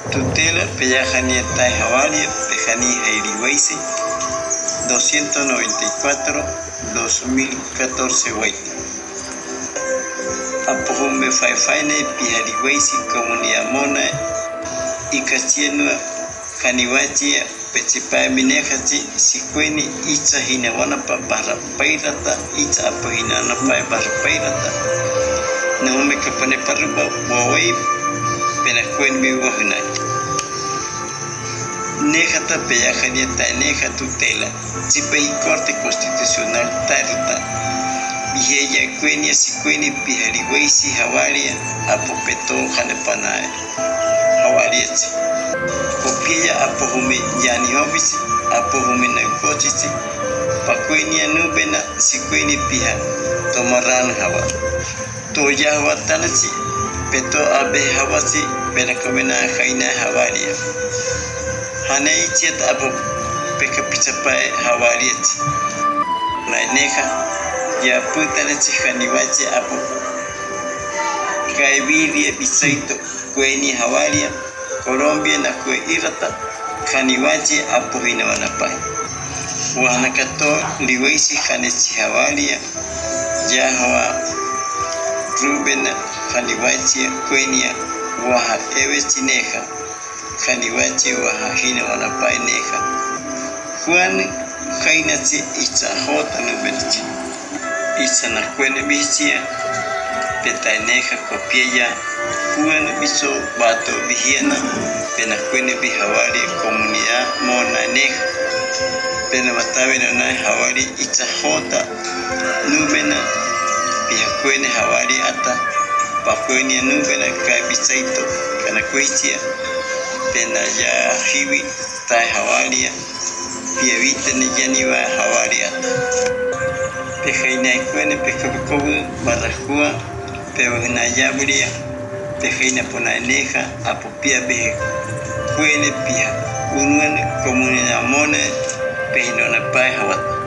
Tutela Peyajani Tai Javalia Pejani Jairiwaisi 294-2014 Huayta. Apohumbe Faifaine Pijariwaisi Comunidad Mona y Castienua Caniwachia Pechipa Minejati Sikweni Icha Hinawana Barra Pairata Icha Apohinana Barra Pairata Nahume Capane Paruba Waway Penacuen Viwahunai Nejata Peyajania Taneja Tutela Chipe y Corte Constitucional Tarta Vieja Cuenia Sikweni Pijariwaisi Javaria Apopeto Janepanae Javariachi Kopia Apohume Yani Hobisi Apohume Nagochichi Pacuenia Nubena Sikweni Pija Tomaran Java Toya Watanachi Peto Abe Havasi Benakomena Jaina Javaria Hanaichiat Apo Pecapichapae Javariachi Naneja Ya Putanachi Janiwachi Apo Kaiviria Bisaito Cueni Javaria Colombia na kue irata Janiwachi Apohina Wanapai Wanakato Liwaisi Janechi Javaria Yahawa Ruben Janiwachi Cuenia Waha Ewechi Neja Janiwachi Waha Hina Wanapai Neja Juan Jainachi Icha Jota Nubenchi Icha na Cuene Bichia Petaineja Copia Juan Biso Bato Vigiana Penacuene Bijawari Comunidad Mona Neja Penabatavena na Javari Icha Jota Nubena Pijacuene Javari Ata Pacuenia Nubena Cabisaito Canacuichia Penaya Hibi Tai Javaria Piavita Niyaniva Javari Ata Pejaina Cuene Pecacobu Barrajua Peojina Yaburia Pejaina Ponaneja Apopia Beje Cuene Pija Unuan Comunidad Mone Pejinona Pai Jawat